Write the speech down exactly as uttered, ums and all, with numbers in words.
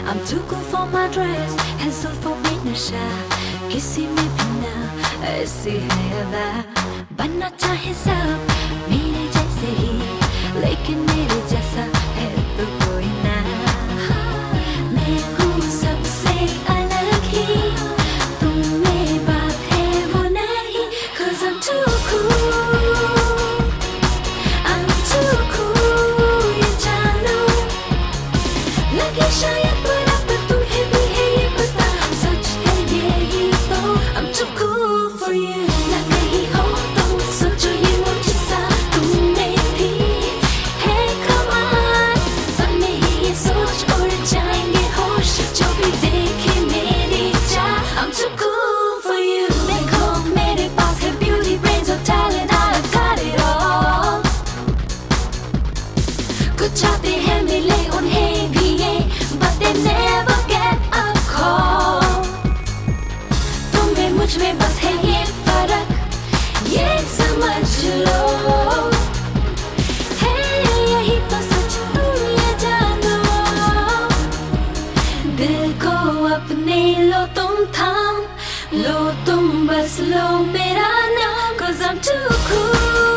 I'm too cool for my dress, and so for me नशा किसी में भी ना ऐसी है अदा। बनना चाहे सब मेरे जैसे ही, लेकिन मेरे जैसा है तो कोई ना। मैं हूँ सबसे अलग ही, तुम में बात है वो नहीं। 'Cause I'm too cool, I'm too cool, ये जानो। लगे शायद बुरा पर तुम्हें भी है ये पता, सच है ये ही तो। I'm too cool for you, ना कहीं हो तो सोचो ये मुझसा तुमने भी है कमाल। पर नहीं ये सोच उड़ जाएंगे होश जो भी देखे मेरी चाह। I'm too cool for you, देखो मेरे पास है beauty, brains और talent, I've got it all। कुछ आते हैं मिले उन्हें भी ये, but they never get a call। तुम्हें मुझ में बस है ये फर्क, ये समझ लो। है यही तो सच, तुम ये जानो। दिल को अपने लो तुम थाम लो, तुम बस लो मेरा नाम। 'Cause I'm too cool।